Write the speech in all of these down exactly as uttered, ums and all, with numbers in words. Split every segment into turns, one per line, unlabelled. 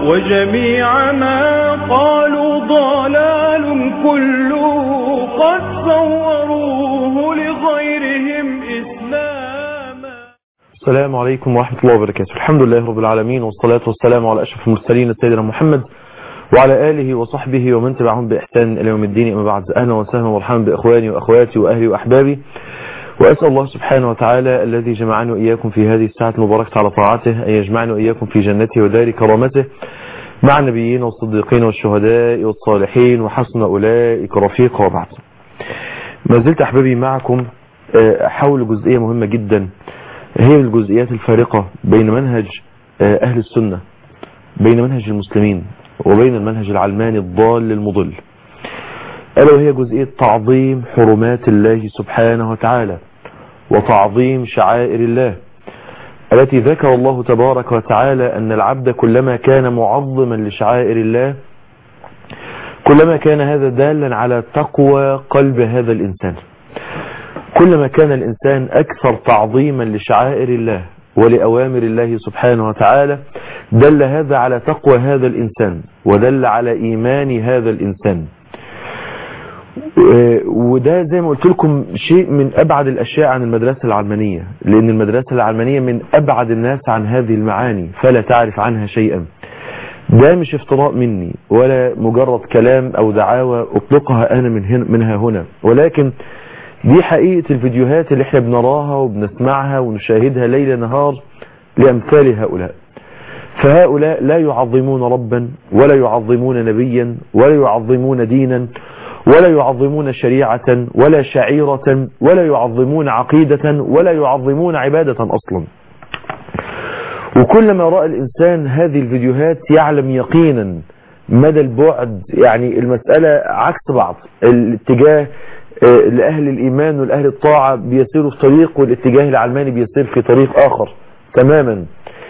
وجميع ما قالوا ضلال كله قد صوروه لغيرهم إسلاما.
السلام عليكم ورحمة الله وبركاته. الحمد لله رب العالمين، والصلاة والسلام على أشرف المرسلين سيدنا محمد وعلى آله وصحبه ومن تبعهم بإحسان إلى يوم الدين. أما بعد، أهلا وسهلا ومرحبا بإخواني وأخواتي وأهلي وأحبابي، وأسأل الله سبحانه وتعالى الذي جمعني وإياكم في هذه الساعة المباركة على طاعته أن يجمعني وإياكم في جنته ودار كرامته مع النبيين والصديقين والشهداء والصالحين وحسن أولئك رفيقا. وبعد، ما زلت أحبابي معكم حول جزئية مهمة جدا، هي الجزئيات الفارقة بين منهج أهل السنة، بين منهج المسلمين وبين المنهج العلماني الضال المضل، ألا وهي جزئية تعظيم حرمات الله سبحانه وتعالى وتعظيم شعائر الله التي ذكر الله تبارك وتعالى أن العبد كلما كان معظما لشعائر الله كلما كان هذا دالا على تقوى قلب هذا الإنسان. كلما كان الإنسان أكثر تعظيما لشعائر الله ولأوامر الله سبحانه وتعالى دل هذا على تقوى هذا الإنسان ودل على إيمان هذا الإنسان. وده زي ما قلت لكم شيء من أبعد الأشياء عن المدرسة العلمانية، لأن المدرسة العلمانية من أبعد الناس عن هذه المعاني فلا تعرف عنها شيئا. ده مش افتراء مني ولا مجرد كلام أو دعاوى أطلقها أنا من هنا منها هنا، ولكن دي حقيقة الفيديوهات اللي احنا بنراها وبنسمعها ونشاهدها ليل نهار لأمثال هؤلاء. فهؤلاء لا يعظمون ربا ولا يعظمون نبيا ولا يعظمون دينا ولا يعظمون شريعة ولا شعيرة ولا يعظمون عقيدة ولا يعظمون عبادة أصلا. وكلما رأى الإنسان هذه الفيديوهات يعلم يقينا مدى البعد، يعني المسألة عكس بعض. الاتجاه لأهل الإيمان والأهل الطاعة بيسيروا في طريق، والاتجاه العلماني بيسير في طريق آخر تماما.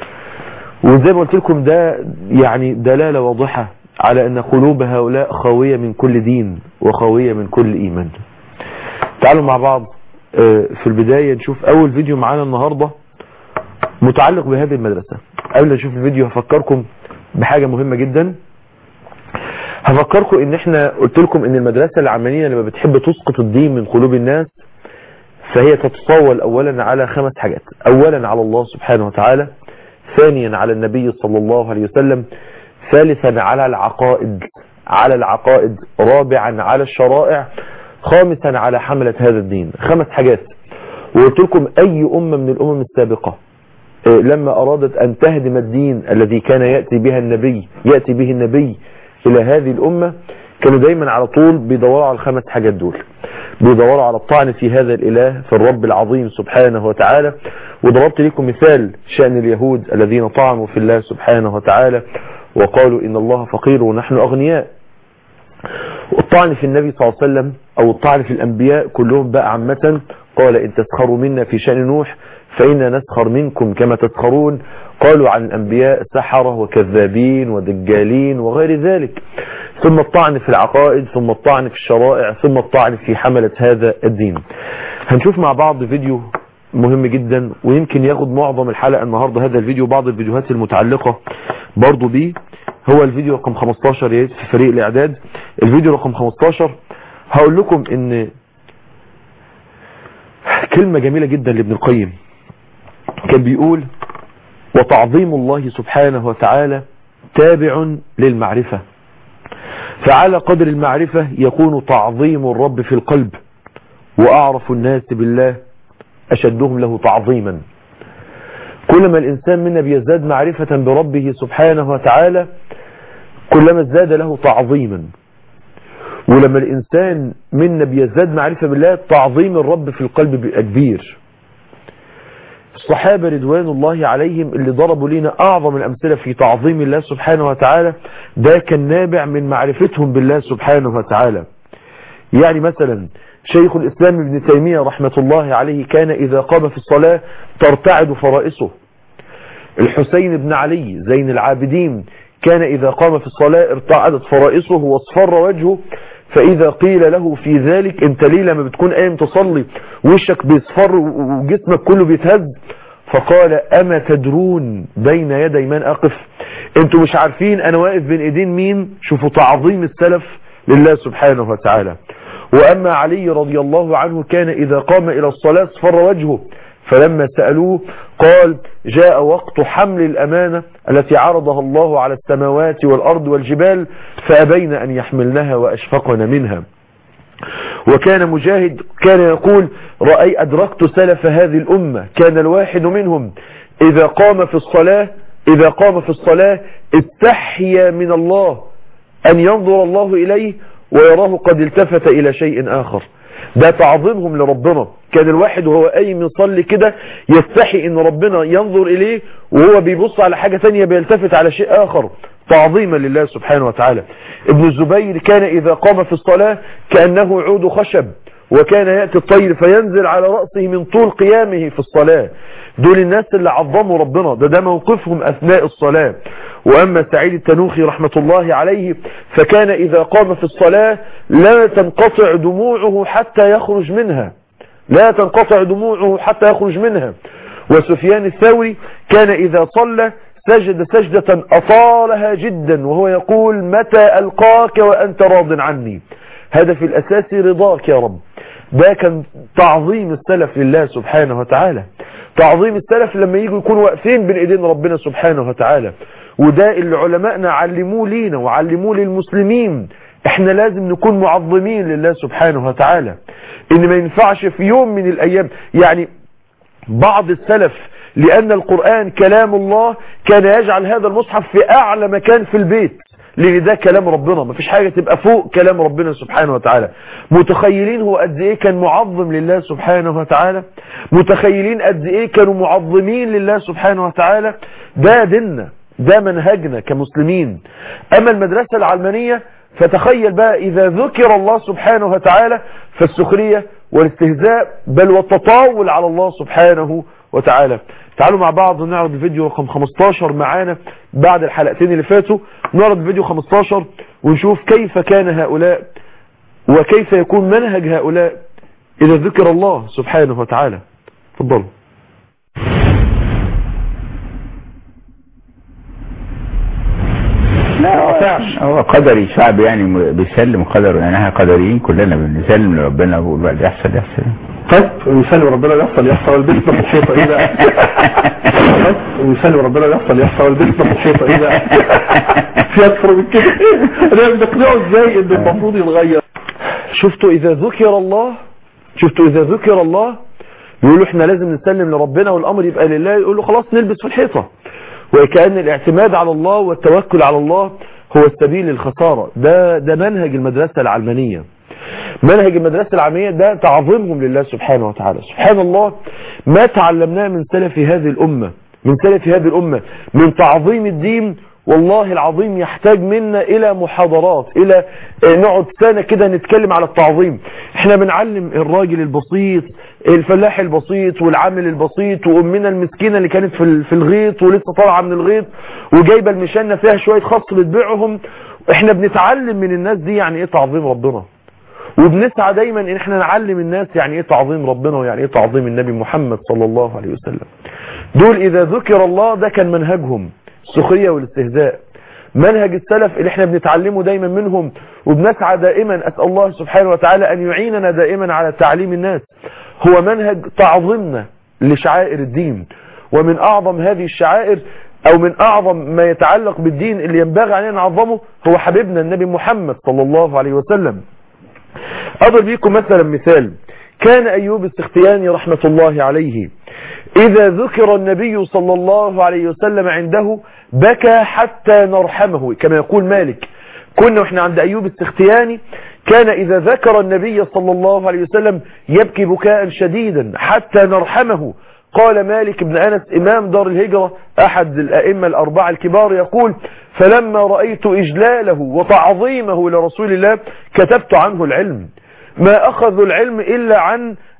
وزي ما قلت لكم ده يعني دلالة واضحة على أن قلوب هؤلاء خاوية من كل دين وخاوية من كل إيمان. تعالوا مع بعض في البداية نشوف أول فيديو معانا النهاردة متعلق بهذه المدرسة. قبل نشوف الفيديو هفكركم بحاجة مهمة جدا. هفكركم ان احنا قلت لكم ان المدرسة العلمانية لما بتحب تسقط الدين من قلوب الناس فهي تتصول اولا على خمس حاجات. اولا على الله سبحانه وتعالى، ثانيا على النبي صلى الله عليه وسلم، ثالثا على العقائد على العقائد رابعا على الشرائع، خامسا على حملة هذا الدين. خمس حاجات. وقلت لكم اي امة من الامم السابقة لما ارادت ان تهدم الدين الذي كان يأتي بها النبي يأتي به النبي الى هذه الامة كانوا دايما على طول بيدوروا على الخمس حاجات دول. بيدوروا على الطعن في هذا الاله، في الرب العظيم سبحانه وتعالى. وضربت لكم مثال شأن اليهود الذين طعنوا في الله سبحانه وتعالى وقالوا ان الله فقير ونحن اغنياء. والطعن في النبي صلى الله عليه وسلم او الطعن في الانبياء كلهم بقى عامة. قال ان تسخروا منا في شأن نوح فإنا نسخر منكم كما تسخرون. قالوا عن الأنبياء سحرة وكذابين ودجالين وغير ذلك. ثم الطعن في العقائد، ثم الطعن في الشرائع، ثم الطعن في حملة هذا الدين. هنشوف مع بعض فيديو مهم جدا ويمكن ياخد معظم الحلقة النهاردة. هذا الفيديو بعض الفيديوهات المتعلقة برضو بيه هو الفيديو رقم خمستاشر في فريق الإعداد. الفيديو رقم خمستاشر هقول لكم ان كلمة جميلة جدا لابن القيم. كان بيقول وتعظيم الله سبحانه وتعالى تابع للمعرفة، فعلى قدر المعرفة يكون تعظيم الرب في القلب، وأعرف الناس بالله أشدهم له تعظيما. كلما الإنسان منا بيزداد معرفة بربه سبحانه وتعالى كلما ازداد له تعظيما. ولما الإنسان منا بيزداد معرفة بالله تعظيم الرب في القلب بيبقى كبير. الصحابة رضوان الله عليهم اللي ضربوا لنا أعظم الأمثلة في تعظيم الله سبحانه وتعالى ده كان نابع من معرفتهم بالله سبحانه وتعالى. يعني مثلا شيخ الإسلام ابن تيمية رحمة الله عليه كان إذا قام في الصلاة ترتعد فرائصه. الحسين بن علي زين العابدين كان إذا قام في الصلاة ارتعدت فرائصه واصفر وجهه، فإذا قيل له في ذلك انت ليه لما بتكون قايم تصلي وشك بيصفر وجسمك كله بيتهز؟ فقال أما تدرون بين يدي من أقف؟ انتوا مش عارفين أنا واقف بين ايدين مين؟ شوفوا تعظيم السلف لله سبحانه وتعالى. وأما علي رضي الله عنه كان إذا قام إلى الصلاة اصفر وجهه، فلما سألوه قال جاء وقت حمل الأمانة التي عرضها الله على السماوات والأرض والجبال فأبين أن يحملنها وأشفقن منها. وكان مجاهد كان يقول رأي أدركت سلف هذه الأمة كان الواحد منهم إذا قام في الصلاة إذا قام في الصلاة استحيا من الله أن ينظر الله إليه ويراه قد التفت إلى شيء آخر. ده تعظيمهم لربنا. كان الواحد وهو قايم يصلي كده يستحي ان ربنا ينظر اليه وهو بيبص على حاجة تانية بيلتفت على شيء آخر تعظيما لله سبحانه وتعالى. ابن الزبير كان إذا قام في الصلاة كأنه عود خشب، وكان يأتي الطير فينزل على رأسه من طول قيامه في الصلاة. دول الناس اللي عظموا ربنا، ده ده موقفهم أثناء الصلاة. وأما سعيد التنوخي رحمة الله عليه فكان إذا قام في الصلاة لا تنقطع دموعه حتى يخرج منها لا تنقطع دموعه حتى يخرج منها. وسفيان الثوري كان إذا صلى سجد سجدة أطالها جدا وهو يقول متى ألقاك وأنت راض عني، هدف الأساسي رضاك يا رب. ده كان تعظيم السلف لله سبحانه وتعالى. تعظيم السلف لما يجوا يكونوا واقفين بين ايدين ربنا سبحانه وتعالى. وده اللي علماءنا علموه لينا وعلموه للمسلمين. احنا لازم نكون معظمين لله سبحانه وتعالى، ان ما ينفعش في يوم من الايام. يعني بعض السلف لان القرآن كلام الله كان يجعل هذا المصحف في اعلى مكان في البيت، لان ده كلام ربنا، ما فيش حاجة تبقى فوق كلام ربنا سبحانه وتعالى. متخيلين هو قد ايه كان معظم لله سبحانه وتعالى؟ متخيلين قد ايه كانوا معظمين لله سبحانه وتعالى؟ ده ديننا، ده منهجنا كمسلمين. اما المدرسة العلمانية فتخيل بقى اذا ذكر الله سبحانه وتعالى فالسخرية والاستهزاء بل والتطاول على الله سبحانه وتعالى. تعالوا مع بعض نعرض الفيديو رقم خمستاشر معانا بعد الحلقتين اللي فاتوا. نعرض الفيديو خمستاشر ونشوف كيف كان هؤلاء وكيف يكون منهج هؤلاء إذا ذكر الله سبحانه وتعالى. تفضلوا.
لا هو قدري شعب يعني بيسلم قدره، يعني احنا قدريين كلنا بنسلم لربنا وبقول بقى يحصل يحصل.
طيب ويسلم ربنا يحصل يحصل والبيت في الحيطه ايه بقى؟ طيب ويسلم ربنا يحصل يحصل والبيت في الحيطه ايه بقى؟ في اكثر من كده. انا بنقنعه ازاي ان المفروض يتغير؟
شفتوا اذا ذكر الله شفتوا اذا ذكر الله يقولوا احنا لازم نسلم لربنا والامر يبقى لله، يقولوا خلاص نلبس في الحيطه. وكأن الاعتماد على الله والتوكل على الله هو السبيل للخسارة. ده ده منهج المدرسة العلمانية. منهج المدرسة العلمانية ده تعظيمهم لله سبحانه وتعالى. سبحان الله ما تعلمناه من سلف هذه الأمة من سلف هذه الأمة من تعظيم الدين. والله العظيم يحتاج منا إلى محاضرات، إلى نقعد سنة كده نتكلم على التعظيم. احنا بنعلم الراجل البسيط، الفلاح البسيط والعامل البسيط وأمنا المسكينة اللي كانت في الغيط ولسه طالعة من الغيط وجايبة المشانة فيها شوية خص بتبيعهم. احنا بنتعلم من الناس دي يعني ايه تعظيم ربنا، وبنسعى دايما ان احنا نعلم الناس يعني ايه تعظيم ربنا ويعني ايه تعظيم النبي محمد صلى الله عليه وسلم. دول اذا ذكر الله ده كان منهجهم، السخرية والاستهزاء. منهج السلف اللي احنا بنتعلمه دايما منهم وبنسعى دائما، اسأل الله سبحانه وتعالى ان يعيننا دائما على تعليم الناس، هو منهج تعظيمنا لشعائر الدين. ومن اعظم هذه الشعائر او من اعظم ما يتعلق بالدين اللي ينبغي علينا نعظمه هو حبيبنا النبي محمد صلى الله عليه وسلم. اضرب لكم مثلا مثال. كان ايوب السختياني رحمة الله عليه إذا ذكر النبي صلى الله عليه وسلم عنده بكى حتى نرحمه، كما يقول مالك. كنا وإحنا عند أيوب السختياني كان إذا ذكر النبي صلى الله عليه وسلم يبكي بكاء شديدا حتى نرحمه. قال مالك بن أنس إمام دار الهجرة أحد الأئمة الأربعة الكبار يقول فلما رأيت إجلاله وتعظيمه لرسول الله كتبت عنه العلم. ما أخذوا العلم إلا عن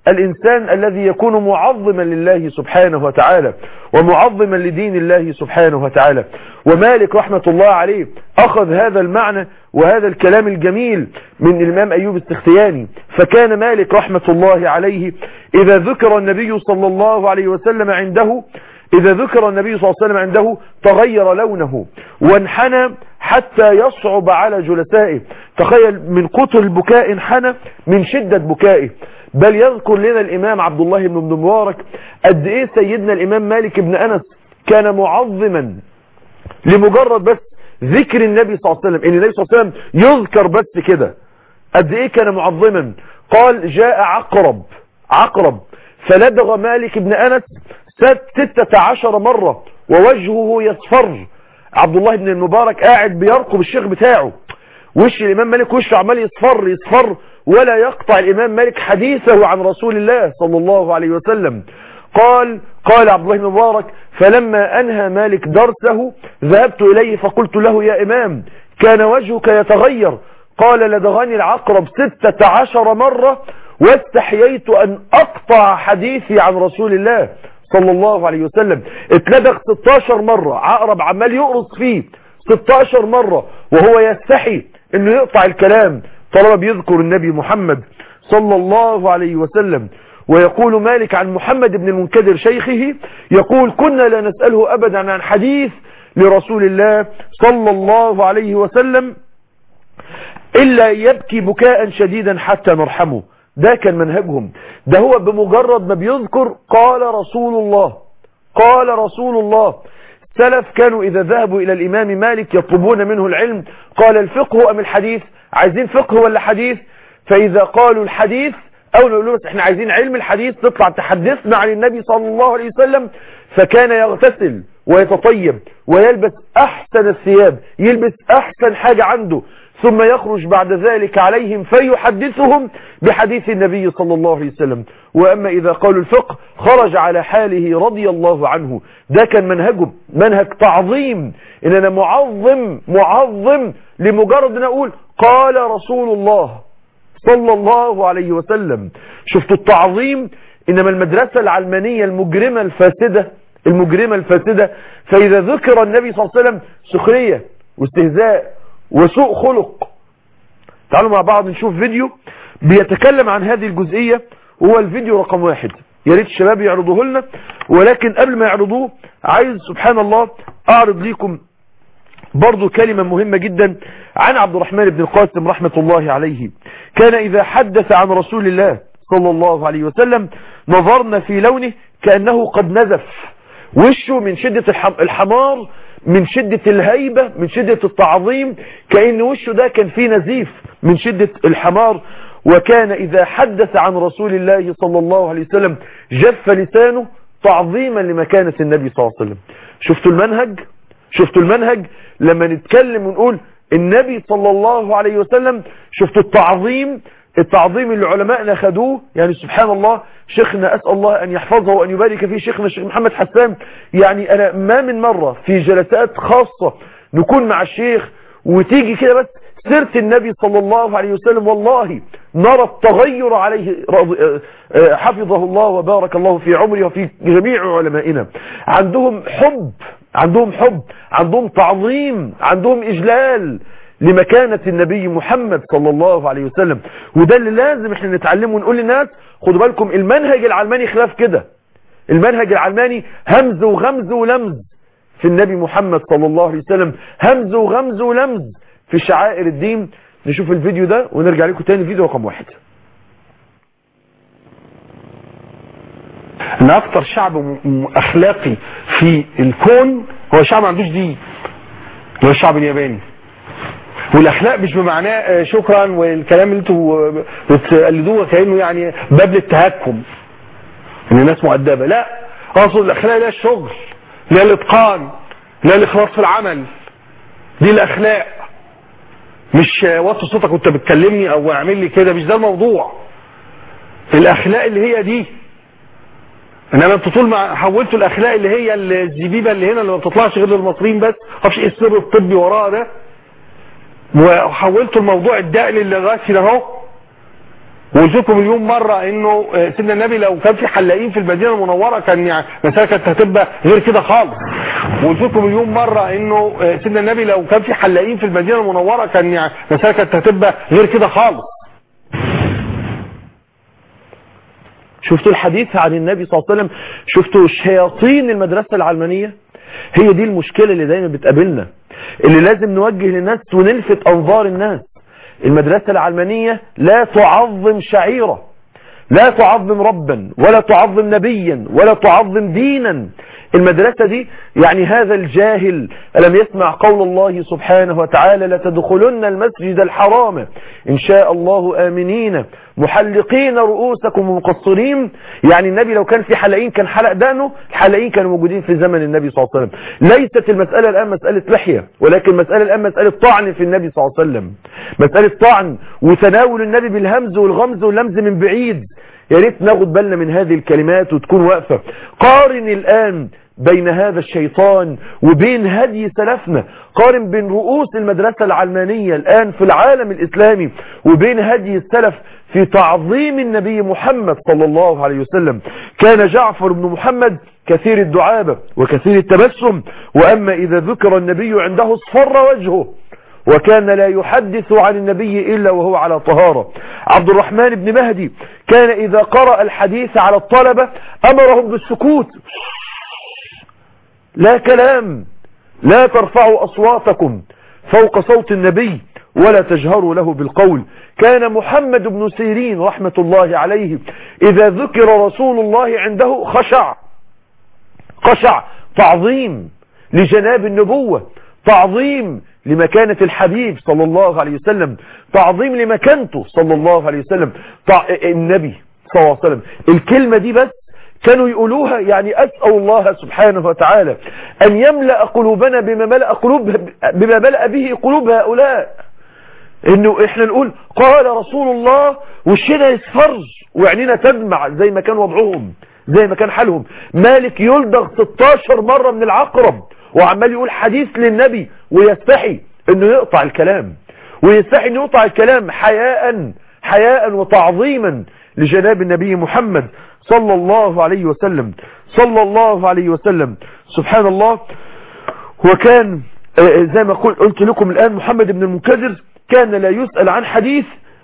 الإنسان الذي يكون معظما لله سبحانه وتعالى ومعظما لدين الله سبحانه وتعالى. ومالك رحمة الله عليه أخذ هذا المعنى وهذا الكلام الجميل من الإمام أيوب السختياني. فكان مالك رحمة الله عليه إذا ذكر النبي صلى الله عليه وسلم عنده إذا ذكر النبي صلى الله عليه وسلم عنده تغير لونه وانحنى حتى يصعب على جلسائه. تخيل من كتر البكاء انحنى من شدة بكائه. بل يذكر لنا الإمام عبد الله بن مبارك قد إيه سيدنا الإمام مالك بن أنس كان معظما لمجرد بس ذكر النبي صلى الله عليه وسلم، إن النبي صلى الله عليه وسلم يذكر بس كده قد إيه كان معظما. قال جاء عقرب عقرب فلدغ مالك بن أنس ستة عشر مرة ووجهه يصفر. عبد الله بن المبارك قاعد بيرقب الشيخ بتاعه، وش الإمام مالك وشه عمال يصفر يصفر ولا يقطع الإمام مالك حديثه عن رسول الله صلى الله عليه وسلم. قال قال عبد الله بن مبارك فلما أنهى مالك درسه ذهبت إليه فقلت له يا إمام كان وجهك يتغير. قال لدغني العقرب ستة عشر مرة واستحييت أن أقطع حديثي عن رسول الله صلى الله عليه وسلم. اتلدغ ستة عشر مرة، عقرب عمال يقرص فيه ستة عشر مرة وهو يستحي انه يقطع الكلام طالما بيذكر النبي محمد صلى الله عليه وسلم. ويقول مالك عن محمد بن المنكدر شيخه يقول كنا لا نسأله أبدا عن حديث لرسول الله صلى الله عليه وسلم إلا يبكي بكاء شديدا حتى نرحمه. ده كان منهجهم. ده هو بمجرد ما بيذكر قال رسول الله قال رسول الله. السلف كانوا إذا ذهبوا إلى الإمام مالك يطلبون منه العلم قال الفقه أم الحديث، عايزين فقه ولا حديث؟ فإذا قالوا الحديث أو نقول له احنا عايزين علم الحديث تطلع تحدثنا عن النبي صلى الله عليه وسلم. فكان يغتسل ويتطيب ويلبس أحسن الثياب، يلبس أحسن حاجة عنده، ثم يخرج بعد ذلك عليهم فيحدثهم بحديث النبي صلى الله عليه وسلم. وأما إذا قالوا الفقه خرج على حاله رضي الله عنه. ده كان منهجهم، منهج تعظيم، إن أنا معظم معظم لمجرد أن أقول قال رسول الله صلى الله عليه وسلم. شفتوا التعظيم؟ إنما المدرسة العلمانية المجرمة الفاسدة المجرمة الفاسدة فإذا ذكر النبي صلى الله عليه وسلم سخرية واستهزاء وسوء خلق. تعالوا مع بعض نشوف فيديو بيتكلم عن هذه الجزئية، وهو الفيديو رقم واحد. يا ريت الشباب يعرضوه لنا، ولكن قبل ما يعرضوه عايز سبحان الله أعرض لكم برضو كلمة مهمة جدا عن عبد الرحمن بن القاسم رحمة الله عليه. كان إذا حدث عن رسول الله صلى الله عليه وسلم نظرنا في لونه كأنه قد نزف وشه من شدة الحمار، من شدة الهيبة، من شدة التعظيم، كأن وشه ده كان فيه نزيف من شدة الحمار. وكان إذا حدث عن رسول الله صلى الله عليه وسلم جف لسانه تعظيما لمكانة النبي صلى الله عليه وسلم. شفتوا المنهج؟ شفتوا المنهج لما نتكلم ونقول النبي صلى الله عليه وسلم؟ شفتوا التعظيم؟ التعظيم اللي علماءنا خدوه. يعني سبحان الله شيخنا أسأل الله أن يحفظه وأن يبارك فيه، شيخنا الشيخ محمد حسان، يعني أنا ما من مرة في جلسات خاصة نكون مع الشيخ وتيجي كده بس سيرة النبي صلى الله عليه وسلم والله نرى التغير عليه حفظه الله وبارك الله في عمره وفي جميع علمائنا. عندهم حب عندهم حب عندهم تعظيم، عندهم إجلال لمكانة النبي محمد صلى الله عليه وسلم. وده اللي لازم احنا نتعلمه ونقول للناس خدوا بالكم المنهج العلماني خلاف كده. المنهج العلماني همز وغمز ولمز في النبي محمد صلى الله عليه وسلم، همز وغمز ولمز في شعائر الدين. نشوف الفيديو ده ونرجع لكم تاني. فيديو رقم واحد.
ان اكتر شعب اخلاقي في الكون هو شعب ما عندوش دين، هو الشعب الياباني. والاخلاق مش بمعناه شكرا والكلام اللي انتوا بتقلدوه كانه يعني باب للتهكم ان الناس مؤدبه، لا، اقصد الاخلاق لها الشغل، لها الاتقان، لها الاخلاص في العمل. دي الاخلاق، مش وطي صوتك وانت بتكلمني او اعمل لي كده، مش ده الموضوع. الاخلاق اللي هي دي. انما انتوا طول ما حولتوا الاخلاق اللي هي الزبيبه اللي هنا اللي ما بتطلعش غير للمصريين بس، معرفش ايه السر الطبي وراها ده، وحولتوا الموضوع الدقل اللي غاسل اهو
وقلت لكم مليون مره انه سيدنا النبي لو كان في حلاقين في المدينه المنوره كان يعني مساله كانت هتبقى غير كده خالص. وقلت لكم مليون مره انه سيدنا النبي لو كان في حلاقين في المدينه المنوره كان يعني مساله كانت هتبقى غير كده خالص.
شفتوا الحديث عن النبي صلى الله عليه وسلم؟ شفتوا شياطين المدرسة العلمانية؟ هي دي المشكلة اللي دايما بتقابلنا، اللي لازم نوجه للناس ونلفت أنظار الناس. المدرسة العلمانية لا تعظم شعيرة، لا تعظم ربا ولا تعظم نبيا ولا تعظم دينا. المدرسة دي يعني هذا الجاهل ألم يسمع قول الله سبحانه وتعالى لتدخلن المسجد الحرام إن شاء الله آمنين محلقين رؤوسكم ومقصرين. يعني النبي لو كان في حلقين كان حلق دانه، الحلقين كانوا موجودين في زمن النبي صلى الله عليه وسلم. ليست المسألة الآن مسألة لحية، ولكن المسألة الآن مسألة طعن في النبي صلى الله عليه وسلم، مسألة طعن وتناول النبي بالهمز والغمز واللمز من بعيد. يا ريت ناخد بالنا من هذه الكلمات وتكون واقفة. قارن الآن بين هذا الشيطان وبين هدي سلفنا، قارن بين رؤوس المدرسة العلمانية الآن في العالم الإسلامي وبين هدي السلف في تعظيم النبي محمد صلى الله عليه وسلم. كان جعفر بن محمد كثير الدعابة وكثير التبسم، وأما إذا ذكر النبي عنده اصفر وجهه، وكان لا يحدث عن النبي إلا وهو على طهارة. عبد الرحمن بن مهدي كان إذا قرأ الحديث على الطلبة أمرهم بالسكوت، لا كلام، لا ترفعوا أصواتكم فوق صوت النبي ولا تجهروا له بالقول. كان محمد بن سيرين رحمة الله عليه إذا ذكر رسول الله عنده خشع، خشع تعظيم لجناب النبوة، تعظيم لمكانة الحبيب صلى الله عليه وسلم، تعظيم لمكانته صلى الله عليه وسلم. النبي صلى الله عليه وسلم الكلمة دي بس كانوا يقولوها. يعني أسأل الله سبحانه وتعالى أن يملأ قلوبنا بما ملأ, قلوب بما ملأ به قلوب هؤلاء، إنه إحنا نقول قال رسول الله وشنا يصفر وعينينا تدمع زي ما كان وضعهم، زي ما كان حالهم. مالك يلدغ ستاشر مرة من العقرب وعمال يقول حديث للنبي ويستحي إنه يقطع الكلام، ويستحي إنه يقطع الكلام حياء حياء وتعظيما لجناب النبي محمد صلى الله عليه وسلم، صلى الله عليه وسلم. سبحان الله. وكان زي ما قلت لكم الآن محمد بن المنكدر كان لا يسأل عن حديث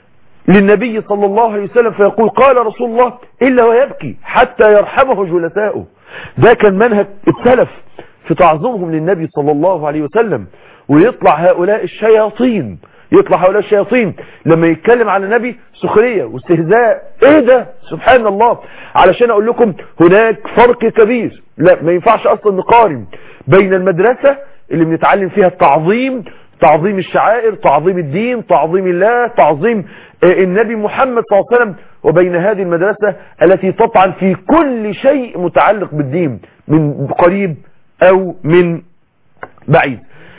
للنبي صلى الله عليه وسلم فيقول قال رسول الله إلا ويبكي حتى يرحمه جلساؤه. ده كان منهج السلف في تعظيمهم للنبي صلى الله عليه وسلم. ويطلع هؤلاء الشياطين يطلع هؤلاء الشياطين لما يتكلم عن النبي سخرية واستهزاء. ايه ده؟ سبحان الله. علشان اقول لكم هناك فرق كبير، لا ما ينفعش اصلا نقارن بين المدرسة اللي بنتعلم فيها التعظيم، تعظيم الشعائر، تعظيم الدين، تعظيم الله، تعظيم النبي محمد صلى الله عليه وسلم، وبين هذه المدرسة التي تطعن في كل شيء متعلق بالدين من قريب او من بعيد.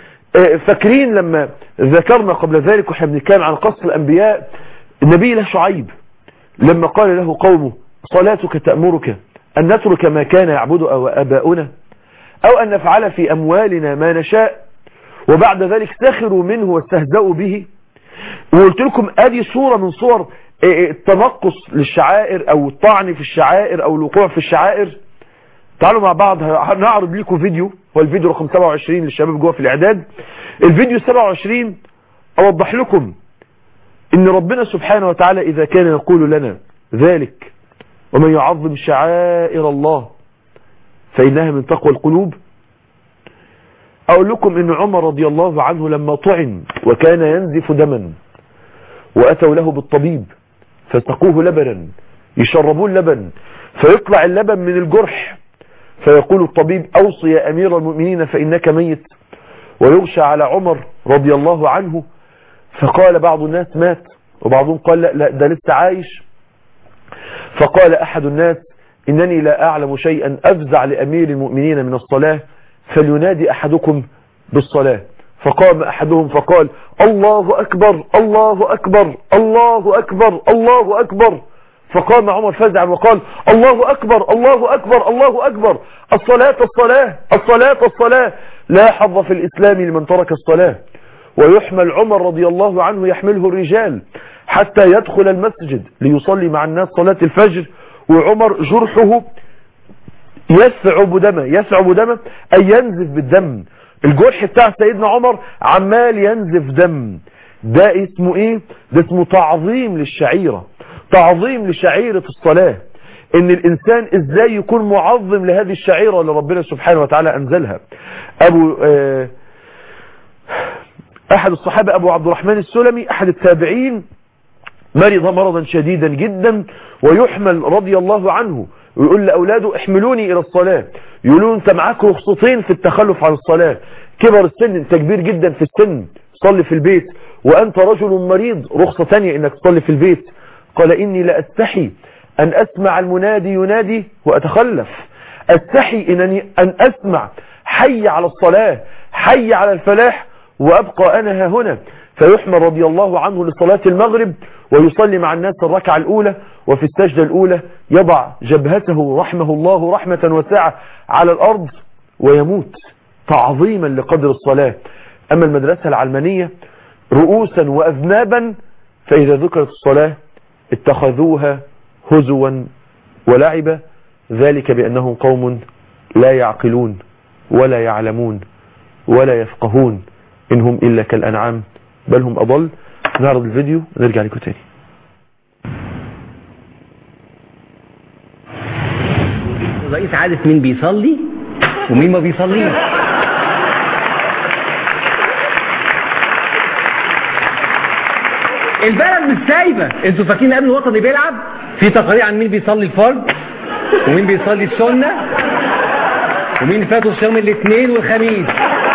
فاكرين لما ذكرنا قبل ذلك واحنا بنتكلم عن قصة الانبياء النبي له شعيب لما قال له قومه صلاتك تأمرك ان نترك ما كان يعبد اباؤنا او ان نفعل في اموالنا ما نشاء، وبعد ذلك سخروا منه واستهزأوا به. وقلت لكم ادي صورة من صور التنقص للشعائر او الطعن في الشعائر او الوقوع في الشعائر. تعالوا مع بعض نعرض لكم فيديو، هو الفيديو رقم سبعة وعشرين للشباب جوه في الاعداد. الفيديو سبعة وعشرين اوضح لكم ان ربنا سبحانه وتعالى اذا كان يقول لنا ذلك ومن يعظم شعائر الله فإنها من تقوى القلوب. اقول لكم ان عمر رضي الله عنه لما طعن وكان ينزف دما واتوا له بالطبيب فسقوه لبنا، يشربوه اللبن فيطلع اللبن من الجرح، فيقول الطبيب اوصي يا امير المؤمنين فانك ميت، ويغشى على عمر رضي الله عنه. فقال بعض الناس مات، وبعضهم قال لا, لا ده لسه عايش. فقال احد الناس انني لا اعلم شيئا افزع لامير المؤمنين من الصلاة، فلينادي احدكم بالصلاة. فقام احدهم فقال الله اكبر الله اكبر الله اكبر الله اكبر. فقام عمر فزعا وقال الله اكبر الله اكبر الله اكبر، الصلاة الصلاة الصلاة الصلاة، لا حظ في الاسلام لمن ترك الصلاة. ويحمل عمر رضي الله عنه يحمله الرجال حتى يدخل المسجد ليصلي مع الناس صلاة الفجر، وعمر جرحه يسعب دمه يسعب دمه أي ينزف بالدم. الجرح بتاع سيدنا عمر عمال ينزف دم. ده اسمه ايه؟ ده اسمه تعظيم للشعيرة، تعظيم لشعيرة الصلاة. ان الانسان ازاي يكون معظم لهذه الشعيرة اللي ربنا سبحانه وتعالى انزلها. ابو آه احد الصحابة ابو عبد الرحمن السلمي احد التابعين مرض مرضا شديدا جدا ويحمل رضي الله عنه، ويقول لأولاده احملوني إلى الصلاة. يقولون انت معاك رخصتين في التخلف عن الصلاة، كبر السن، انت كبير جدا في السن، صلي في البيت، وأنت رجل مريض رخصة تانية انك تصلي في البيت. قال إني لا أستحي أن أسمع المنادي ينادي وأتخلف، أستحي إنني أن أسمع حي على الصلاة حي على الفلاح وأبقى أنا ها هنا. فيحمل رضي الله عنه لصلاة المغرب ويصلي مع الناس الركعة الأولى، وفي السجدة الأولى يضع جبهته رحمه الله رحمة واسعة على الأرض ويموت تعظيما لقدر الصلاة. أما المدرسة العلمانية رؤوسا وأذنابا، فإذا ذكرت الصلاة اتخذوها هزوا ولعبا، ذلك بأنهم قوم لا يعقلون ولا يعلمون ولا يفقهون، إنهم إلا كالأنعام بل هم أضل. نعرض الفيديو ونرجع لكم تاني.
الرئيس عارف مين بيصلي ومين ما بيصليش. البلد مش سايبه. انتوا فاكرين الامن الوطني بيلعب في تقارير عن مين بيصلي الفرض ومين بيصلي السنه ومين فاتوا صيام الاثنين والخميس.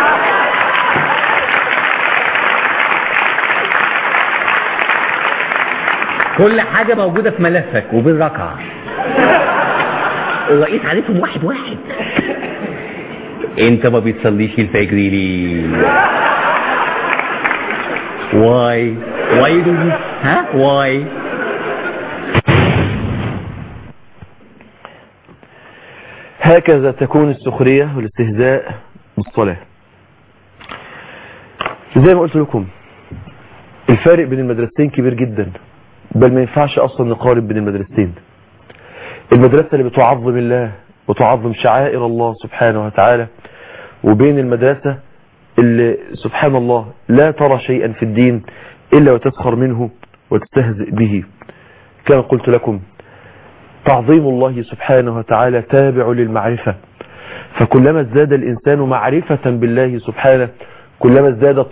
كل حاجة موجودة في ملفك وبالركعة. الرئيس عارفهم واحد واحد. انت ما بتصليش الفجر ليه؟ واي واي دو ها واي.
هكذا تكون السخرية والاستهزاء بالصلاة. زي ما قلت لكم الفارق بين المدرستين كبير جدا، بل ما ينفعش اصلا نقارن بين المدرستين. المدرسة اللي بتعظم الله وتعظم شعائر الله سبحانه وتعالى، وبين المدرسة اللي سبحان الله لا ترى شيئا في الدين إلا وتسخر منه وتستهزئ به. كما قلت لكم تعظيم الله سبحانه وتعالى تابع للمعرفة، فكلما ازداد الإنسان معرفة بالله سبحانه كلما ازداد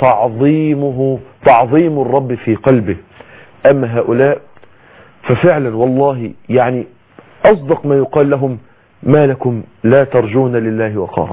تعظيمه تعظيم الرب في قلبه. أما هؤلاء ففعلا والله يعني أصدق ما يقال لهم ما لكم لا ترجون لله وقارا،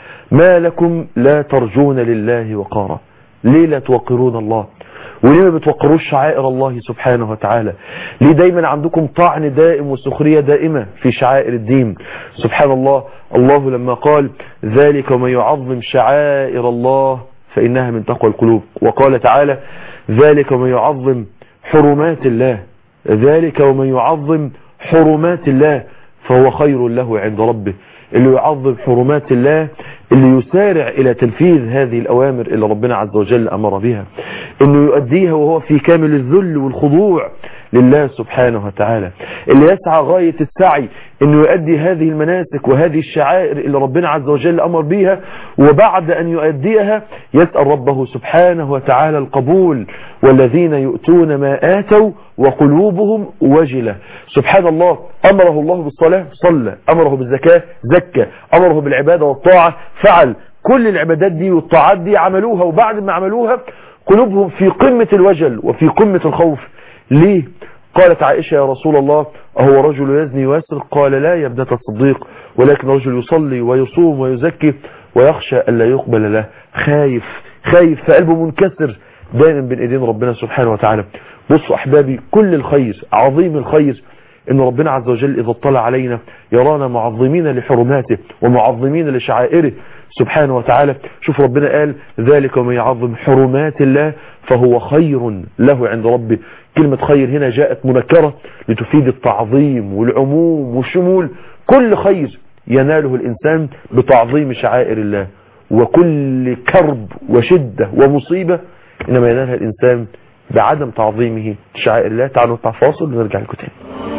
ما لكم لا ترجون لله وقارا. ليه لا توقرون الله؟ وليه ما بتوقروش شعائر الله سبحانه وتعالى؟ ليه دايما عندكم طعن دائم وسخرية دائمة في شعائر الدين؟ سبحان الله، الله لما قال ذلك ومن يعظم شعائر الله فإنها من تقوى القلوب، وقال تعالى ذلك ومن يعظم حرمات الله، ذلك ومن يعظم حرمات الله فهو خير له عند ربه. اللي يعظم حرمات الله اللي يسارع إلى تنفيذ هذه الأوامر اللي ربنا عز وجل أمر بها، إنه يؤديها وهو في كامل الذل والخضوع لله سبحانه وتعالى، اللي يسعى غاية السعي إنه يؤدي هذه المناسك وهذه الشعائر اللي ربنا عز وجل أمر بها، وبعد أن يؤديها يسأل ربه سبحانه وتعالى القبول. والذين يؤتون ما آتوا وقلوبهم وجلة. سبحان الله، أمره الله بالصلاة صلى، أمره بالزكاة زكى، أمره بالعبادة والطاعة فعل. كل العبادات دي والطاعات دي عملوها، وبعد ما عملوها قلوبهم في قمة الوجل وفي قمة الخوف. ليه؟ قالت عائشة يا رسول الله أهو رجل يزني ويسرق؟ قال لا يا ابنة الصديق، ولكن رجل يصلي ويصوم ويزكي ويخشى ألا يقبل له. خايف خايف فقلبه منكسر دائما بين ايدين ربنا سبحانه وتعالى. بصوا أحبابي، كل الخير عظيم الخير إن ربنا عز وجل إذا اطلع علينا يرانا معظمين لحرماته ومعظمين لشعائره سبحانه وتعالى. شوف ربنا قال ذلك ومن يعظم حرمات الله فهو خير له عند ربه. كلمة خير هنا جاءت منكرة لتفيد التعظيم والعموم والشمول. كل خير يناله الإنسان بتعظيم شعائر الله، وكل كرب وشدة ومصيبة إنما ينالها الإنسان بعدم تعظيمه شعائر الله. تعالوا نطلع فاصل ونرجع لكم تاني.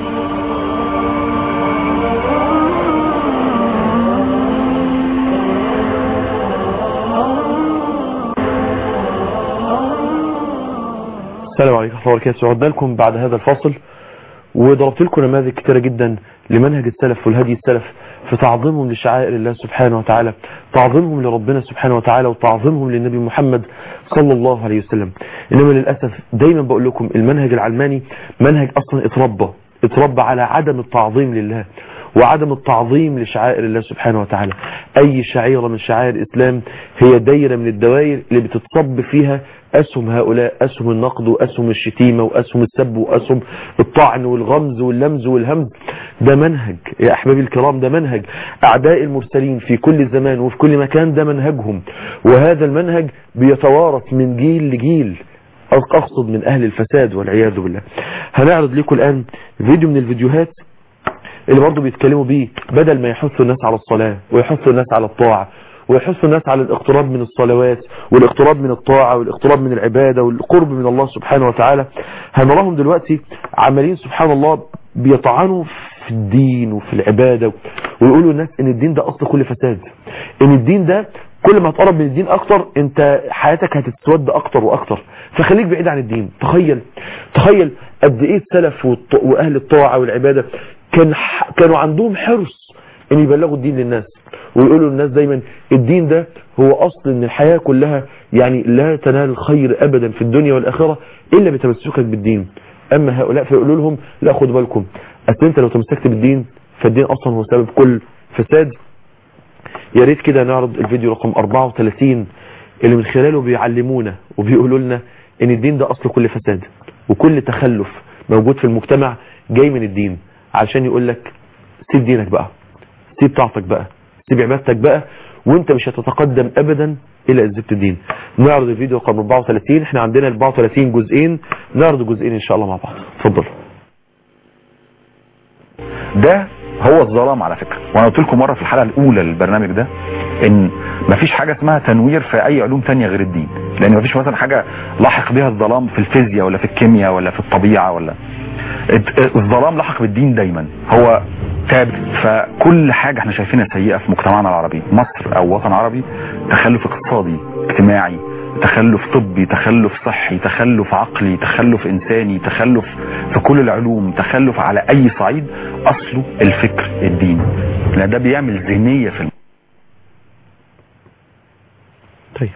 السلام عليكم ورحمة الله وبركاته. عدنا لكم بعد هذا الفاصل وضربت لكم نماذج كتيرة جدا لمنهج السلف والهدي السلف في تعظيمهم لشعائر الله سبحانه وتعالى، تعظيمهم لربنا سبحانه وتعالى وتعظيمهم للنبي محمد صلى الله عليه وسلم. إنما للأسف دايما بقول لكم المنهج العلماني منهج أصلا اتربى اتربى على عدم التعظيم لله وعدم التعظيم لشعائر الله سبحانه وتعالى. أي شعيرة من شعائر الإسلام هي دايرة من الدوائر اللي بتتصب فيها أسهم هؤلاء، أسهم النقد وأسهم الشتيمة وأسهم السب وأسهم الطعن والغمز واللمز والهمز. ده منهج يا أحبابي الكرام، ده منهج أعداء المرسلين في كل زمان وفي كل مكان، ده منهجهم. وهذا المنهج بيتوارث من جيل لجيل، أقصد من أهل الفساد والعياذ بالله. هنعرض لكم الآن فيديو من الفيديوهات اللي برضو بيتكلموا بيه، بدل ما يحثوا الناس على الصلاة ويحثوا الناس على الطاعة ويحثوا الناس على الاقتراب من الصلوات والاقتراب من الطاعة والاقتراب من العبادة والقرب من الله سبحانه وتعالى، هنراهم دلوقتي عمالين سبحان الله بيطعنوا في الدين وفي العبادة ويقولوا الناس ان الدين ده اصل كل فساد، ان الدين ده كل ما تقرب من الدين اكتر انت حياتك هتتسود اكتر واكتر، فخليك بعيد عن الدين. تخيل تخيل قد ايه السلف واهل الطاعة والعبادة كان كانوا عندهم حرص ان يبلغوا الدين للناس ويقولوا للناس دايما الدين ده هو اصل ان الحياة كلها، يعني لا تنال الخير ابدا في الدنيا والاخرة الا بتمسكك بالدين. اما هؤلاء فيقولوا لهم لا خدوا بالكم، اصل انت لو تمسكت بالدين فالدين اصلا هو سبب كل فساد. يا ريت كده نعرض الفيديو رقم أربعة وثلاثين اللي من خلاله بيعلمونا وبيقولوا لنا ان الدين ده اصل كل فساد وكل تخلف موجود في المجتمع جاي من الدين، عشان يقول لك سيب دينك بقى، سيب طاعتك بقى، سيب عبادتك بقى، وانت مش هتتقدم ابدا الى اثبات الدين. نعرض الفيديو رقم أربعة وثلاثين، احنا عندنا أربعة وثلاثين جزئين، نعرض جزئين ان شاء الله مع بعض. اتفضل.
ده هو الظلام على فكرة، وانا قلت لكم مرة في الحلقة الاولى للبرنامج ده ان مفيش حاجة اسمها تنوير في اي علوم تانية غير الدين، لان مفيش مثلا حاجة لاحق بها الظلام في الفيزياء ولا في الكيمياء ولا في الطبيعة، ولا الظلام لحق بالدين دايما هو ثابت. فكل حاجة احنا شايفينها سيئة في مجتمعنا العربي، مصر او وطن عربي، تخلف اقتصادي اجتماعي، تخلف طبي، تخلف صحي، تخلف عقلي، تخلف انساني، تخلف في كل العلوم، تخلف على اي صعيد، اصله الفكر الديني، لان ده بيعمل ذهنية في الم...
طيب